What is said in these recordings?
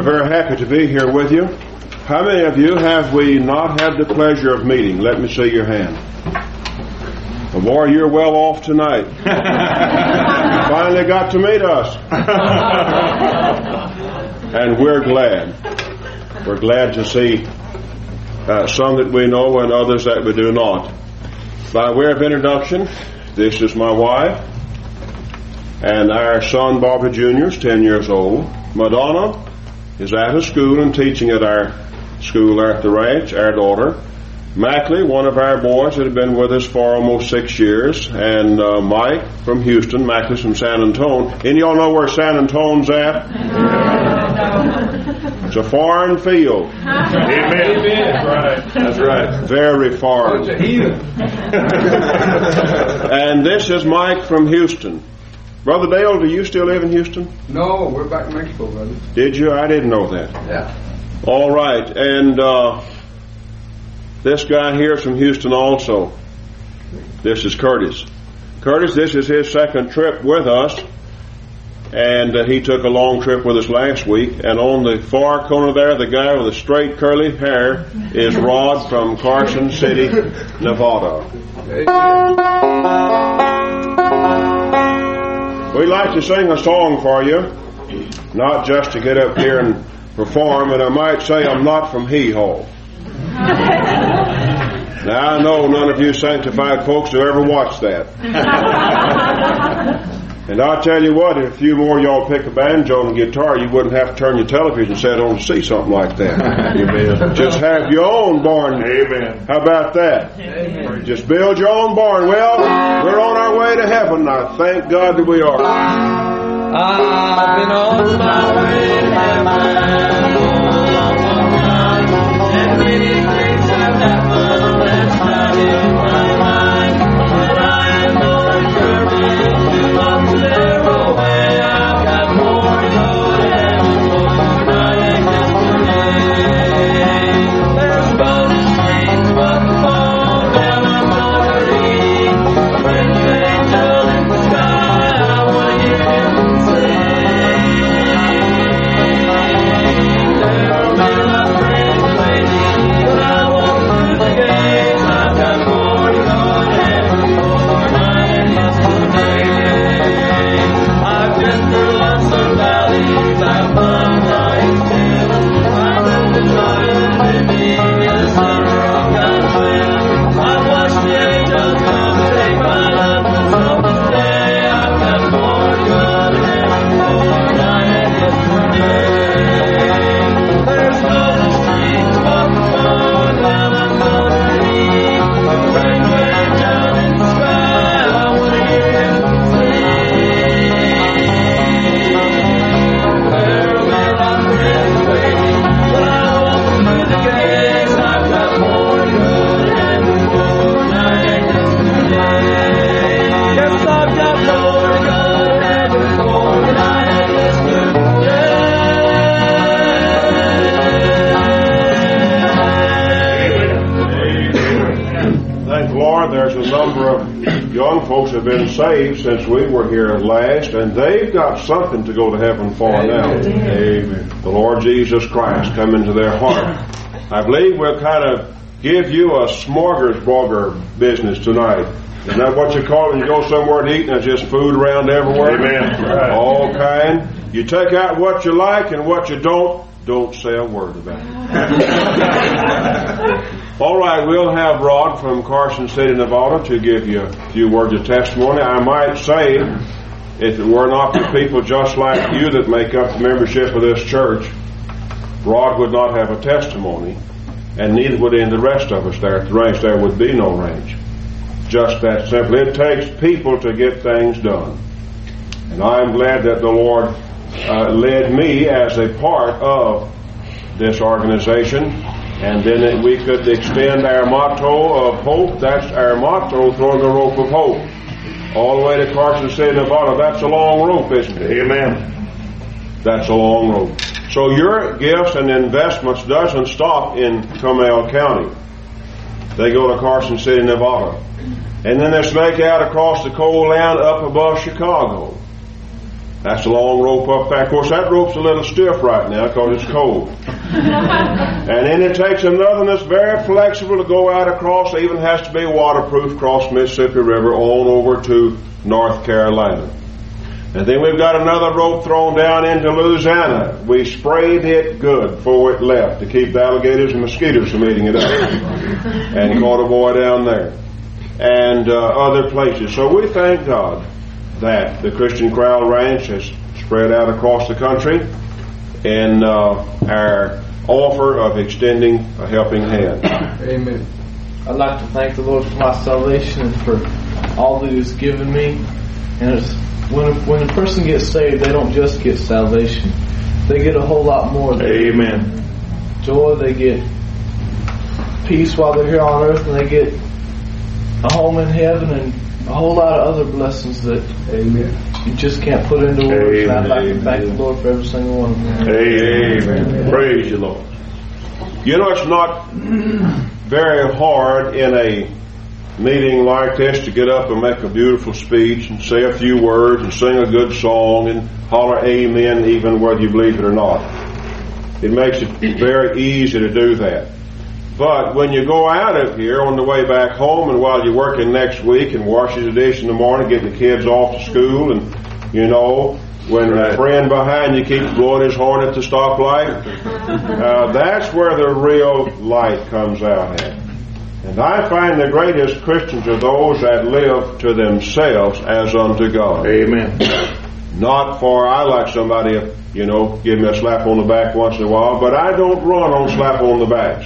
We're very happy to be here with you. How many of you have we not had the pleasure of meeting? Let me see your hand. Well, boy, you're well off tonight. You finally got to meet us. And we're glad. We're glad to see some that we know and others that we do not. By way of introduction, this is my wife. And our son, Bobby Jr., is 10 years old. Madonna is out of school and teaching at our school there at the ranch, our daughter. Mackley, one of our boys that had been with us for almost 6 years. And Mike from Houston, Mackley's from San Antonio. Any of y'all know where San Antonio's at? It's a foreign field. Amen. That's right. That's right. Very foreign. And this is Mike from Houston. Brother Dale, do you still live in Houston? No, we're back in Mexico, brother. Did you? I didn't know that. Yeah. All right. And this guy here is from Houston also. This is Curtis. Curtis, this is his second trip with us. And he took a long trip with us last week. And on the far corner there, the guy with the straight curly hair is Rod from Carson City, Nevada. We'd like to sing a song for you, not just to get up here and perform, and I might say I'm not from Hee-Haw. Now, I know none of you sanctified folks have ever watched that. And I'll tell you what, if a few more of y'all pick a banjo and guitar, you wouldn't have to turn your television set on to see something like that. Amen. Just have your own barn. Amen. How about that? Amen. Just build your own barn. Well, we're on our way to heaven now. Thank God that we are. I've been on my way to heaven and many things have happened that's not in my mind, but I am on a journey to a clearer way. I've got more to go to heaven for tonight and yesterday. There's golden streets but the fall down I'm gonna read. Friends angel in the sky, I wanna hear him sing. Have been saved since we were here last, and they've got something to go to heaven for now. Amen. The Lord Jesus Christ come into their heart. I believe we'll kind of give you a smorgasbord business tonight. Isn't that what you call it when you go somewhere to eat and there's just food around everywhere? Amen. Right. All kind. You take out what you like and what you don't say a word about it. All right, we'll have Rod from Carson City, Nevada, to give you a few words of testimony. I might say, if it were not for people just like you that make up the membership of this church, Rod would not have a testimony, and neither would any of the rest of us there at the ranch. There would be no ranch. Just that simple. It takes people to get things done. And I'm glad that the Lord led me as a part of this organization. And then we could extend our motto of hope. That's our motto, throwing a rope of hope. All the way to Carson City, Nevada. That's a long rope, isn't it? Amen. That's a long rope. So your gifts and investments doesn't stop in Comal County. They go to Carson City, Nevada. And then they snake out across the coal land up above Chicago. That's a long rope up there. Of course, that rope's a little stiff right now because it's cold. And then it takes another that's very flexible to go out across. It even has to be waterproof, cross Mississippi River on over to North Carolina. And then we've got another rope thrown down into Louisiana. We sprayed it good before it left to keep the alligators and mosquitoes from eating it up. And caught a boy down there. And other places. So we thank God that the Christian Corral Ranch has spread out across the country in our offer of extending a helping hand. Amen. I'd like to thank the Lord for my salvation and for all that He's given me. And it's, when a person gets saved, they don't just get salvation. They get a whole lot more. Amen. Joy, they get peace while they're here on earth, and they get a home in heaven and a whole lot of other blessings that you just can't put into words. And I'd like to thank the Lord for every single one of them. Amen. Praise you, Lord. You know, it's not very hard in a meeting like this to get up and make a beautiful speech and say a few words and sing a good song and holler amen even whether you believe it or not. It makes it very easy to do that. But when you go out of here on the way back home and while you're working next week and washing the dish in the morning, getting the kids off to school, and you know, when a friend behind you keeps blowing his horn at the stoplight, that's where the real light comes out at. And I find the greatest Christians are those that live to themselves as unto God. Amen. Not for I like somebody, you know, give me a slap on the back once in a while, but I don't run on slap on the backs.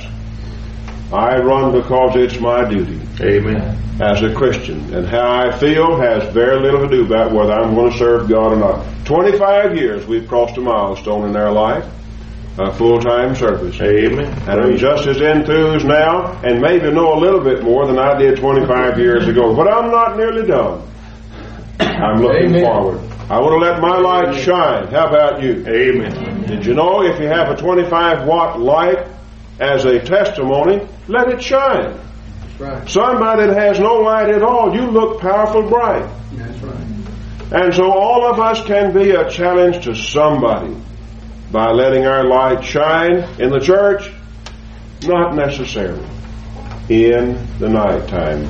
I run because it's my duty. Amen. As a Christian. And how I feel has very little to do about whether I'm going to serve God or not. 25 years we've crossed a milestone in our life. A full-time service. Amen. And I'm just as enthused now and maybe know a little bit more than I did 25 years ago. But I'm not nearly done. I'm looking forward. I want to let my light shine. How about you? Amen. Did you know if you have a 25-watt light as a testimony, let it shine. That's right. Somebody that has no light at all, you look powerful bright. That's right. And so all of us can be a challenge to somebody by letting our light shine in the church, not necessarily in the nighttime.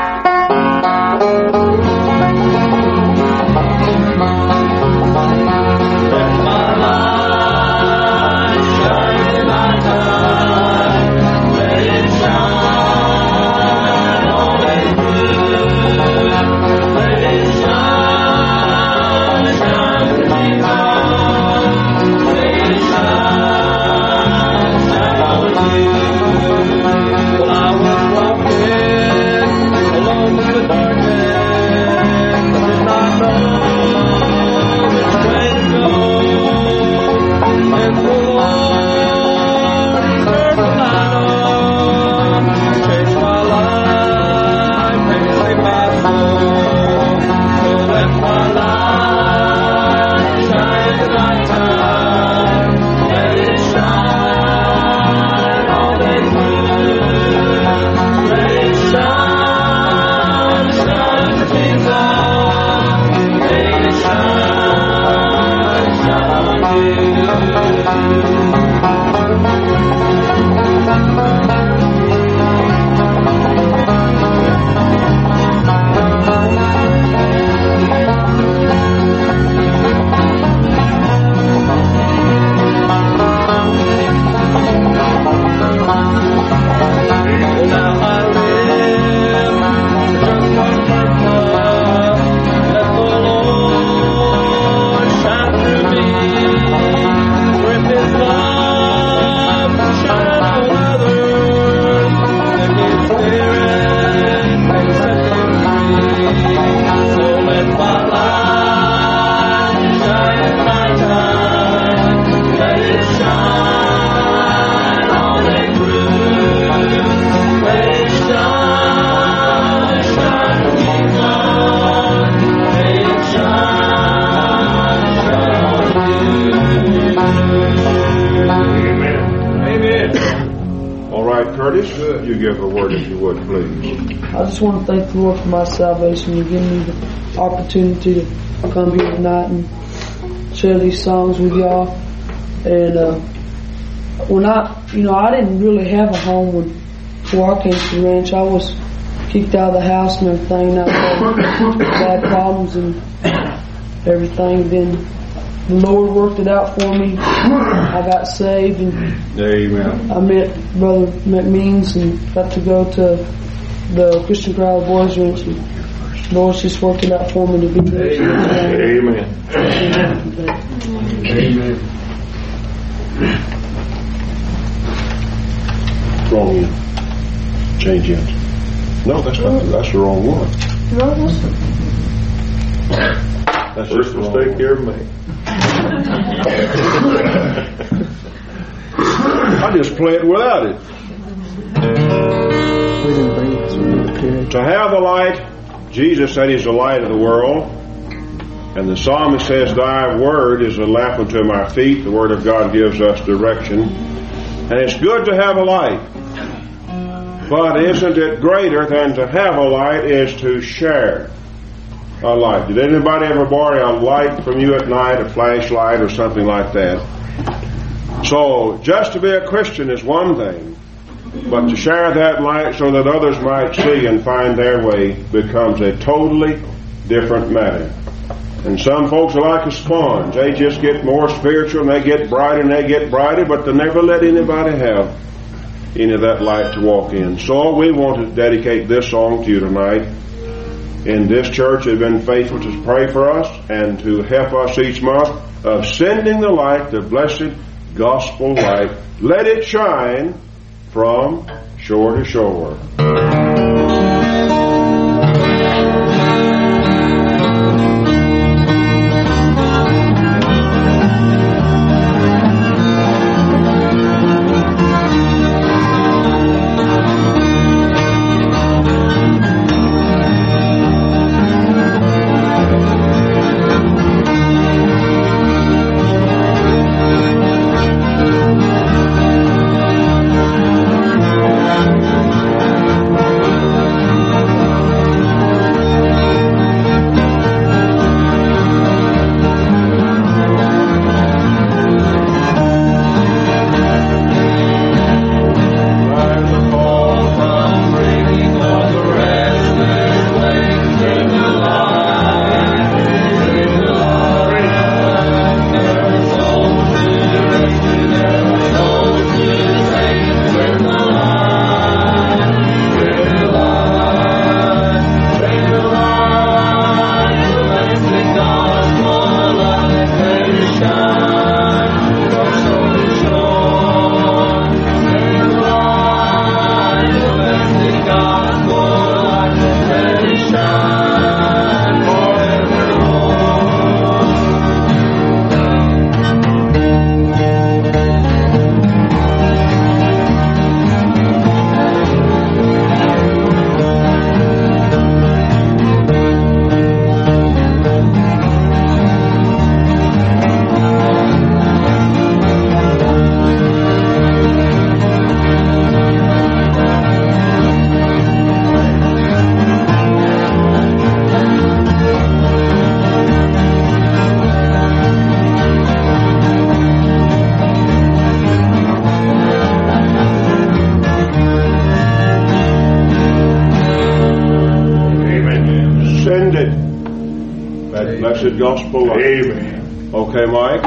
You give a word if you would, please. I just want to thank the Lord for my salvation. You give me the opportunity to come here tonight and share these songs with y'all. And when I didn't really have a home before I came to the ranch. I was kicked out of the house and everything. And I had bad problems and everything. Then the Lord worked it out for me. I got saved and Amen. I met Brother McMeans and got to go to the Christian Crowd Boys Ranch. And the Lord's just worked it out for me to be there. Amen. Amen. Wrong end. Change ends. No, that's not. That's the wrong one. That's First just the wrong mistake one. you ever made. I just play it without it. We didn't bring it, so we didn't carry it. To have the light, Jesus said He's the light of the world. And the psalmist says, Thy word is a lamp unto my feet. The word of God gives us direction. And it's good to have a light. But isn't it greater than to have a light is to share a light? Did anybody ever borrow a light from you at night, a flashlight or something like that? So just to be a Christian is one thing, but to share that light so that others might see and find their way becomes a totally different matter. And some folks are like a sponge. They just get more spiritual and they get brighter and they get brighter, but they never let anybody have any of that light to walk in. So we want to dedicate this song to you tonight. In this church, they've been faithful to pray for us and to help us each month of sending the light, the blessed gospel light. Let it shine from shore to shore. Blessed gospel light. Amen. Okay, Mike?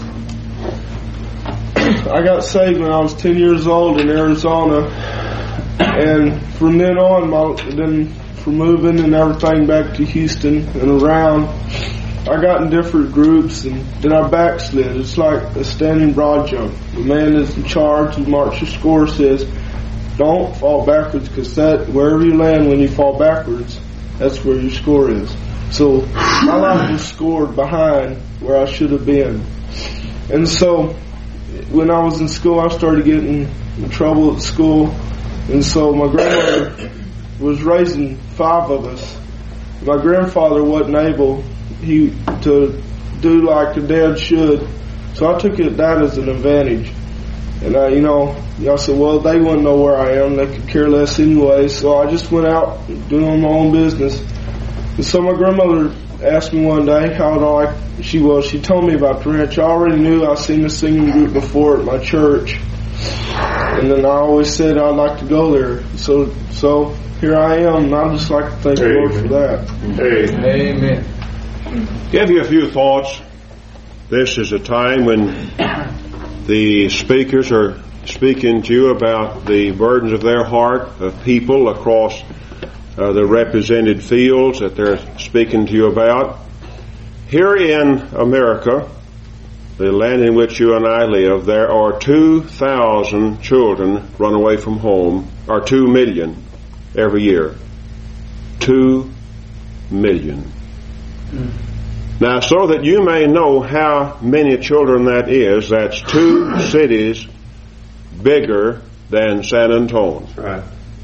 I got saved when I was 10 years old in Arizona, and from then on, from moving and everything back to Houston and around, I got in different groups, and then I backslid. It's like a standing broad jump. The man is in charge, who marks your score, says, don't fall backwards, because that wherever you land when you fall backwards, that's where your score is. So my life was scored behind where I should have been. And so when I was in school, I started getting in trouble at school. And so my grandmother was raising 5 of us. My grandfather wasn't able to do like the dad should. So I took that as an advantage. And y'all said, well, they wouldn't know where I am. They could care less anyway. So I just went out doing my own business. And so my grandmother asked me one day how she was. She told me about the ranch. I already knew. I seen the singing group before at my church, and then I always said I'd like to go there. So here I am, and I'd just like to thank the Lord for that. Amen. Give you a few thoughts. This is a time when the speakers are speaking to you about the burdens of their heart, of people across the represented fields that they're speaking to you about. Here in America, the land in which you and I live, there are 2,000 children run away from home, or 2 million every year. 2 million. Now, so that you may know how many children that is, that's 2 cities bigger than San Antonio. Right.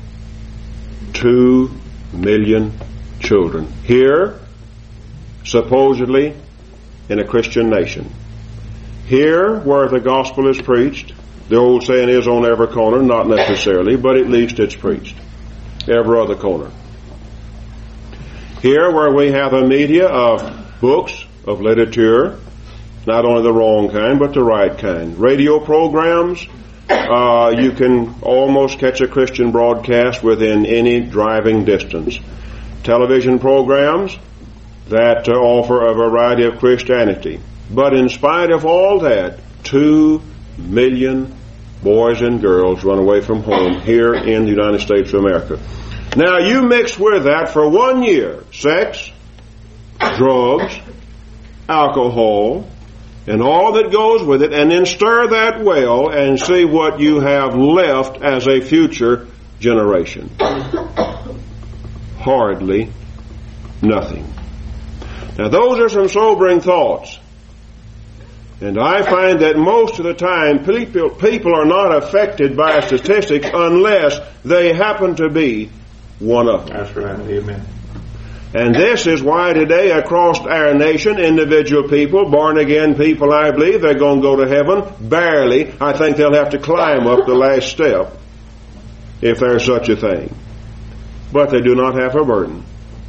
2 million children. Here, supposedly, in a Christian nation. Here, where the gospel is preached, the old saying is on every corner, not necessarily, but at least it's preached. Every other corner. Here, where we have a media of books, of literature, not only the wrong kind, but the right kind. Radio programs, you can almost catch a Christian broadcast within any driving distance. Television programs that offer a variety of Christianity. But in spite of all that, 2 million boys and girls run away from home here in the United States of America. Now you mix with that for 1 year sex, drugs, alcohol, and all that goes with it, and then stir that well and see what you have left as a future generation. Hardly nothing. Now those are some sobering thoughts. And I find that most of the time people are not affected by statistics unless they happen to be one of them. That's right. Amen. And this is why today across our nation, individual people, born again people, I believe, they're going to go to heaven. Barely. I think they'll have to climb up the last step, if there's such a thing. But they do not have a burden.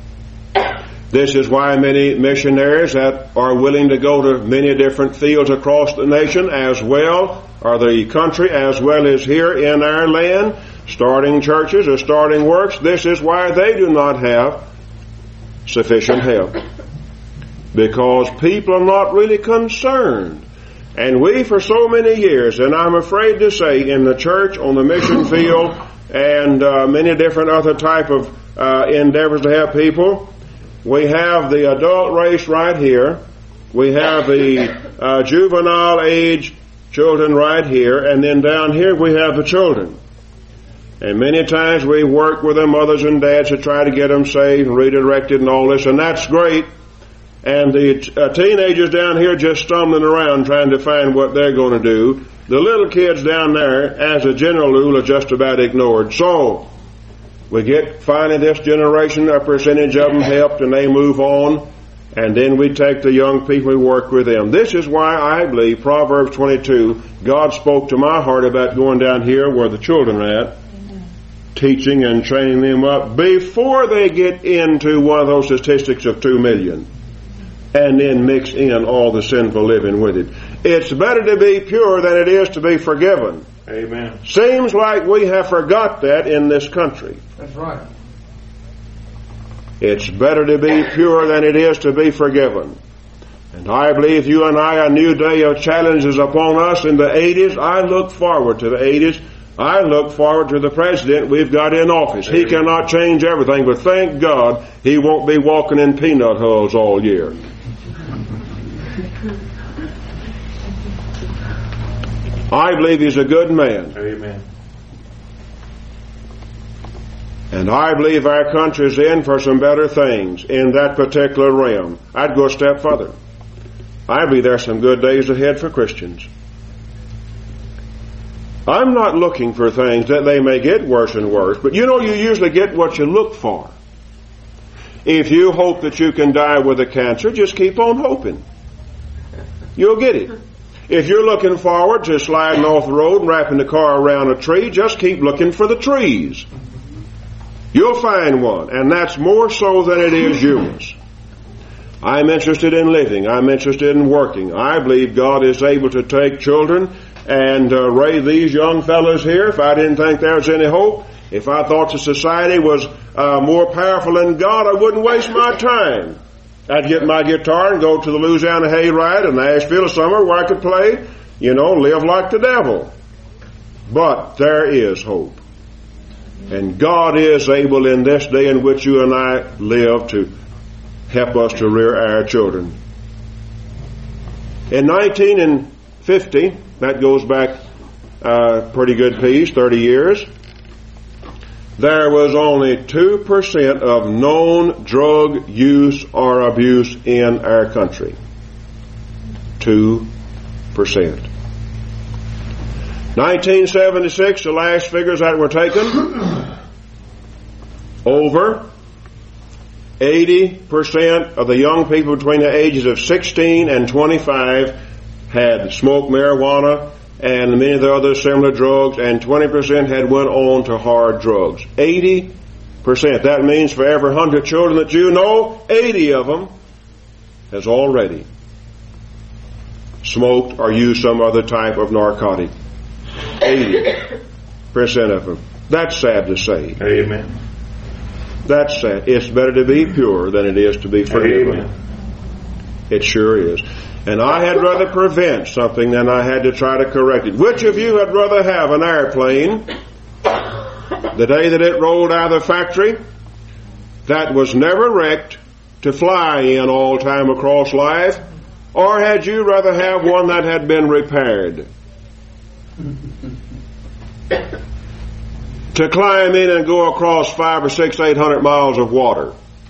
This is why many missionaries that are willing to go to many different fields across the nation as well, or the country as well as here in our land, starting churches or starting works, this is why they do not have sufficient help. Because people are not really concerned. And we for so many years, and I'm afraid to say in the church, on the mission field, and many different other type of endeavors to help people, we have the adult race right here. We have the juvenile age children right here. And then down here we have the children. And many times we work with their mothers and dads to try to get them saved and redirected and all this. And that's great. And the teenagers down here just stumbling around trying to find what they're going to do. The little kids down there, as a general rule, are just about ignored. So we get finally this generation, a percentage of them helped, and they move on. And then we take the young people and work with them. This is why I believe Proverbs 22, God spoke to my heart about going down here where the children are at, teaching and training them up before they get into one of those statistics of 2 million. And then mix in all the sinful living with it. It's better to be pure than it is to be forgiven. Amen. Seems like we have forgot that in this country. That's right. It's better to be pure than it is to be forgiven. And I believe you and I, a new day of challenges upon us in the 80s. I look forward to the 80s. I look forward to the president we've got in office. He cannot change everything, but thank God he won't be walking in peanut hulls all year. I believe he's a good man. Amen. And I believe our country's in for some better things in that particular realm. I'd go a step further. I believe there's some good days ahead for Christians. I'm not looking for things that they may get worse and worse, but you know you usually get what you look for. If you hope that you can die with a cancer, just keep on hoping. You'll get it. If you're looking forward to sliding off the road and wrapping the car around a tree, just keep looking for the trees. You'll find one, and that's more so than it is yours. I'm interested in living. I'm interested in working. I believe God is able to take children and raise these young fellows here. If I didn't think there was any hope, if I thought the society was more powerful than God, I wouldn't waste my time. I'd get my guitar and go to the Louisiana Hayride in Nashville summer where I could play, live like the devil. But there is hope. And God is able in this day in which you and I live to help us to rear our children. In 1950, that goes back a pretty good piece, 30 years, there was only 2% of known drug use or abuse in our country. 2%. 1976, the last figures that were taken, over 80% of the young people between the ages of 16 and 25 had smoked marijuana and many of the other similar drugs, and 20% had went on to hard drugs. 80%. That means for every 100 children that you know, 80 of them has already smoked or used some other type of narcotic. 80% of them. That's sad to say. Amen. That's sad. It's better to be pure than it is to be forgiven. Amen. It sure is. And I had rather prevent something than I had to try to correct it. Which of you had rather have an airplane the day that it rolled out of the factory that was never wrecked to fly in all time across life, or had you rather have one that had been repaired? To climb in and go across 500 or 600, 800 miles of water.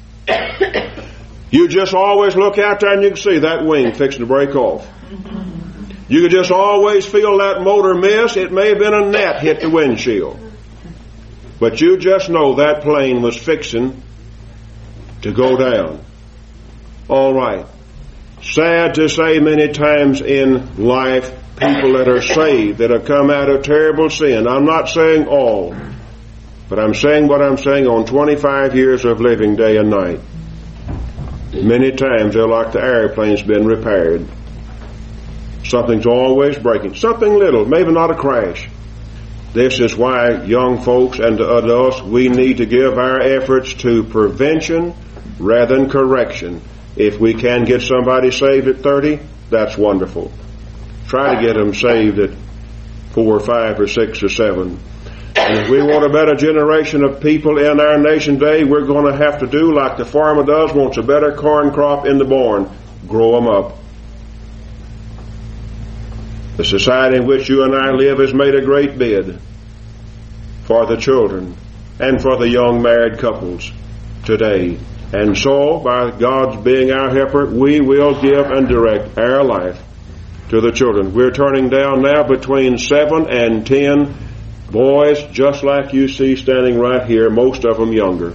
You just always look out there and you can see that wing fixing to break off. You can just always feel that motor miss. It may have been a net hit the windshield. But you just know that plane was fixing to go down. All right. Sad to say, many times in life, people that are saved, that have come out of terrible sin. I'm not saying all, but I'm saying what I'm saying on 25 years of living day and night. Many times they're like the airplane's been repaired. Something's always breaking. Something little, maybe not a crash. This is why young folks and to adults, we need to give our efforts to prevention rather than correction. If we can get somebody saved at 30, that's wonderful. Try to get them saved at 4 or 5 or 6 or 7. And if we want a better generation of people in our nation today, we're going to have to do like the farmer does, wants a better corn crop in the barn. Grow them up. The society in which you and I live has made a great bid for the children and for the young married couples today. And so, by God's being our helper, we will give and direct our life to the children. We're turning down now between 7 and 10 boys, just like you see standing right here, most of them younger.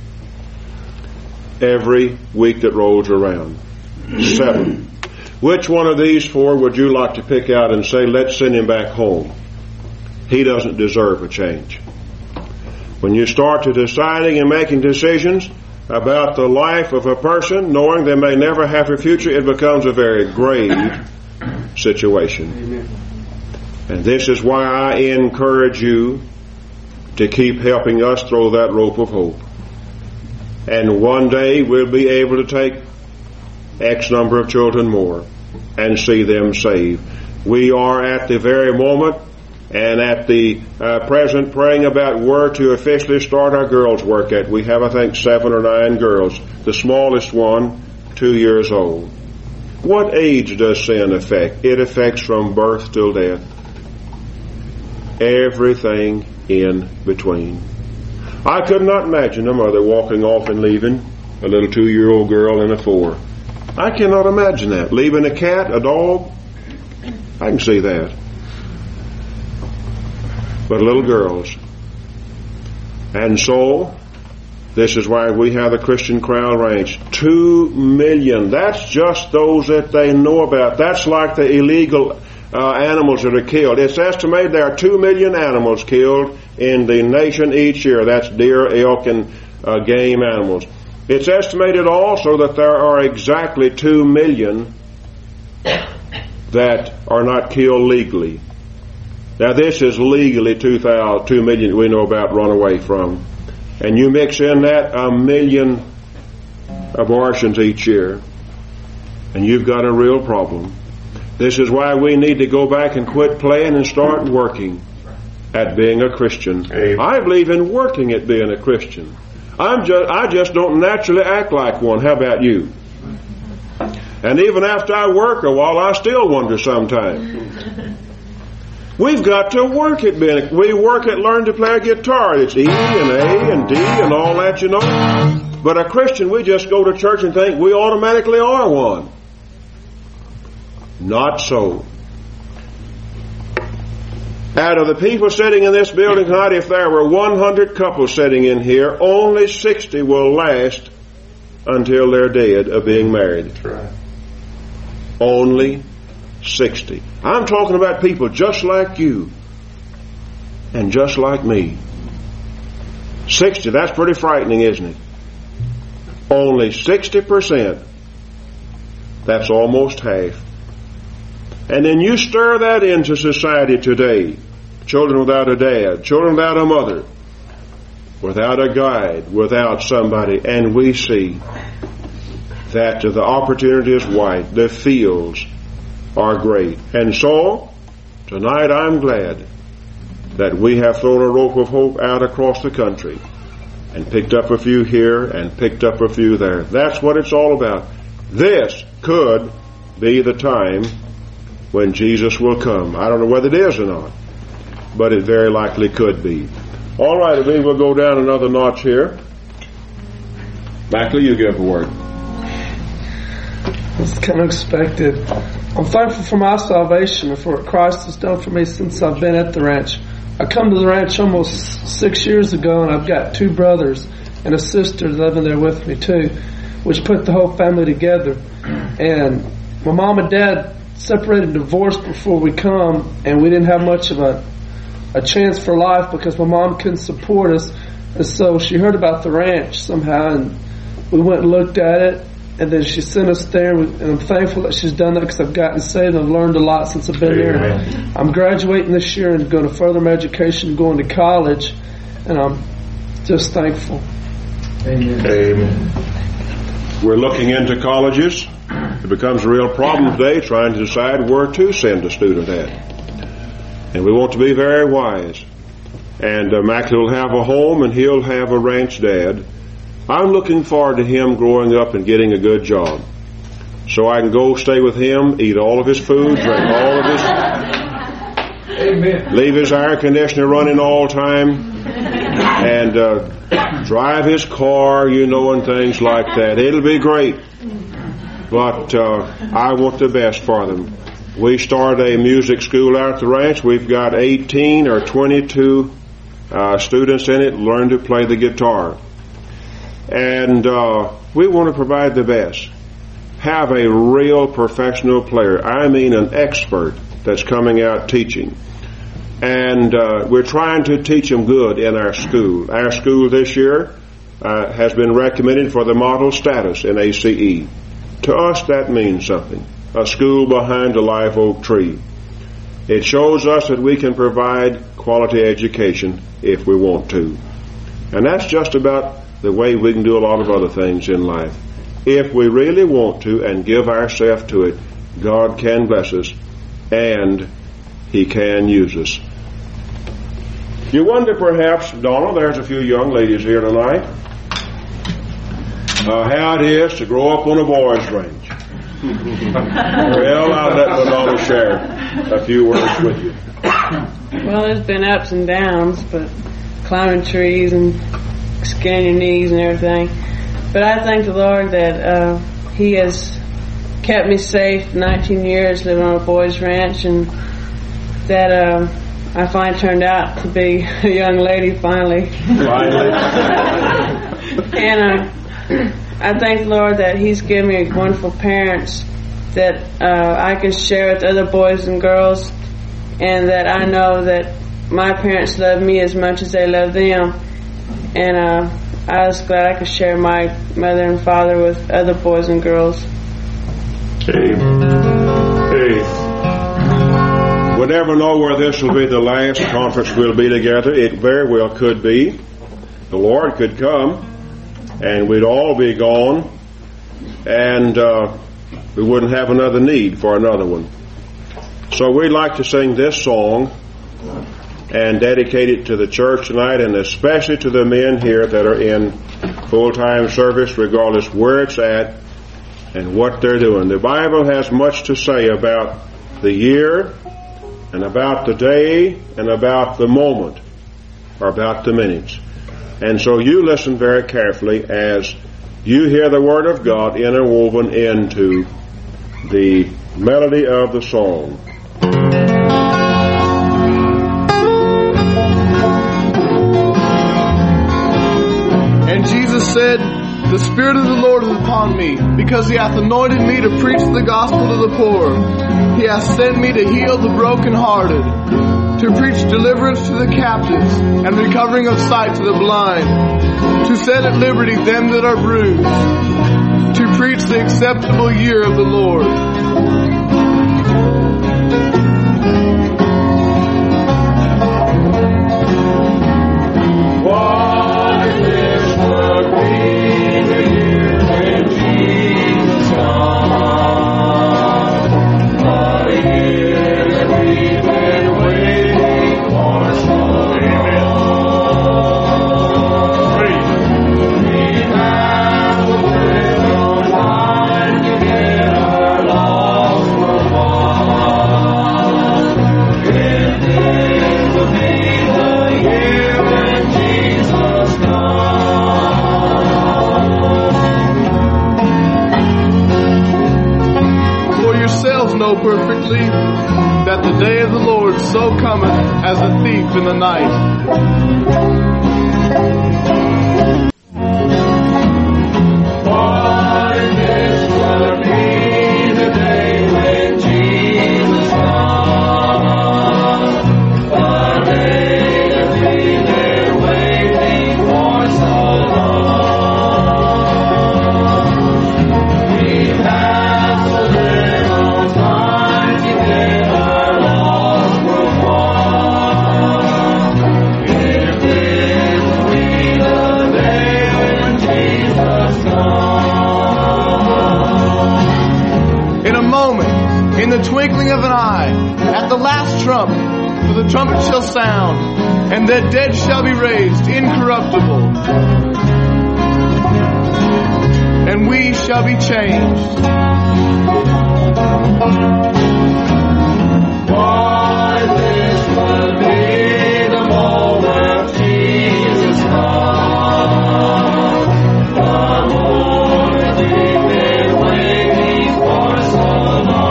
Every week that rolls around. 7. Which one of these 4 would you like to pick out and say, let's send him back home? He doesn't deserve a change. When you start to deciding and making decisions about the life of a person, knowing they may never have a future, it becomes a very grave situation. Amen. And this is why I encourage you to keep helping us throw that rope of hope. And one day we'll be able to take X number of children more and see them saved. We are at the very moment and at the present praying about where to officially start our girls' work at. We have, I think, 7 or 9 girls. The smallest one, 2 years old. What age does sin affect? It affects from birth till death. Everything in between. I could not imagine a mother walking off and leaving a little 2-year-old girl and a 4. I cannot imagine that. Leaving a cat, a dog, I can see that. But little girls. And so, this is why we have the Christian Crown Ranch. 2 million. That's just those that they know about. That's like the illegal animals that are killed. It's estimated there are 2 million animals killed in the nation each year. That's deer, elk, and game animals. It's estimated also that there are exactly 2 million that are not killed legally. Now this is legally 2 million we know about run away from. And you mix in that 1 million abortions each year, and you've got a real problem. This is why we need to go back and quit playing and start working at being a Christian. Amen. I believe in working at being a Christian. I just don't naturally act like one. How about you? And even after I work a while, I still wonder sometimes. We've got to work at being. We work at learning to play a guitar. It's E and A and D and all that, you know. But a Christian, we just go to church and think we automatically are one. Not so. Out of the people sitting in this building tonight, if there were 100 couples sitting in here, only 60 will last until they're dead of being married. That's right. Only 60. I'm talking about people just like you and just like me. 60, that's pretty frightening, isn't it? Only 60%. That's almost half. And then you stir that into society today. Children without a dad, children without a mother, without a guide, without somebody, and we see that the opportunity is wide, the fields are great. And so, tonight I'm glad that we have thrown a rope of hope out across the country and picked up a few here and picked up a few there. That's what it's all about. This could be the time when Jesus will come. I don't know whether it is or not, but it very likely could be. All right, we will go down another notch here. Mackley, you give a word. It's kind of expected. I'm thankful for my salvation and for what Christ has done for me since I've been at the ranch. I come to the ranch almost 6 years ago, and I've got 2 brothers and a sister living there with me too, which put the whole family together. And my mom and dad separated and divorced before we come, and we didn't have much of a chance for life because my mom couldn't support us. And so she heard about the ranch somehow, and we went and looked at it, and then she sent us there, and I'm thankful that she's done that because I've gotten saved and I've learned a lot since I've been there. I'm graduating this year and going to further my education, going to college, and I'm just thankful. Amen. Amen. We're looking into colleges. It becomes a real problem today trying to decide where to send a student at. And we want to be very wise. And Mackley will have a home and he'll have a ranch dad. I'm looking forward to him growing up and getting a good job, so I can go stay with him, eat all of his food, drink all of his, Amen. leave his air conditioner running all the time, and drive his car, you know, and things like that. It'll be great. But I want the best for them. We started a music school out at the ranch. We've got 18 or 22 students in it learn to play the guitar. And we want to provide the best. Have a real professional player. I mean an expert that's coming out teaching. And we're trying to teach them good in our school. Our school this year has been recommended for the model status in ACE. To us, that means something. A school behind a live oak tree. It shows us that we can provide quality education if we want to. And that's just about the way we can do a lot of other things in life. If we really want to and give ourselves to it, God can bless us and He can use us. You wonder perhaps, Donna, there's a few young ladies here tonight, how it is to grow up on a boys' ranch. Well, I'll let Donna share a few words with you. Well, there's been ups and downs, but climbing trees and skinning your knees and everything. But I thank the Lord that He has kept me safe 19 years living on a boys' ranch, and that I finally turned out to be a young lady finally. And I thank the Lord that He's given me wonderful parents that I can share with other boys and girls, and that I know that my parents love me as much as they love them. And I was glad I could share my mother and father with other boys and girls. We'll never know where this will be the last conference we'll be together. It very well could be. The Lord could come, and we'd all be gone, and we wouldn't have another need for another one. So we'd like to sing this song and dedicate it to the church tonight, and especially to the men here that are in full-time service, regardless where it's at and what they're doing. The Bible has much to say about the year and about the day and about the moment, or about the minutes. And so you listen very carefully as you hear the Word of God interwoven into the melody of the song. And Jesus said, "The Spirit of the Lord is upon me, because He hath anointed me to preach the gospel to the poor. He hath sent me to heal the brokenhearted, to preach deliverance to the captives, and recovering of sight to the blind, to set at liberty them that are bruised, to preach the acceptable year of the Lord." Perfectly that the day of the Lord so cometh as a thief in the night. Twinkling of an eye, at the last trump, for the trumpet shall sound, and the dead shall be raised incorruptible, and we shall be changed. Why, this will be the moment Jesus comes, the moment we've been waiting for so long.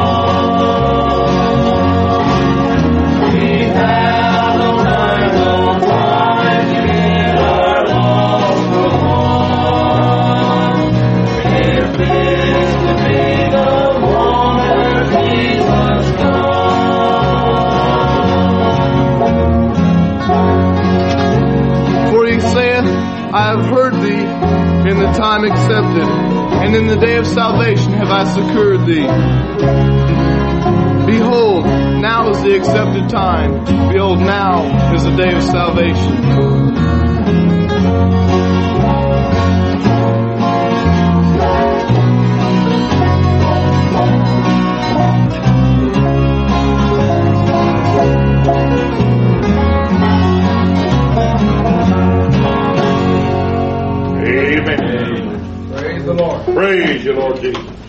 I have heard thee in the time accepted, and in the day of salvation have I succored thee. Behold, now is the accepted time. Behold, now is the day of salvation. Praise you, Lord Jesus.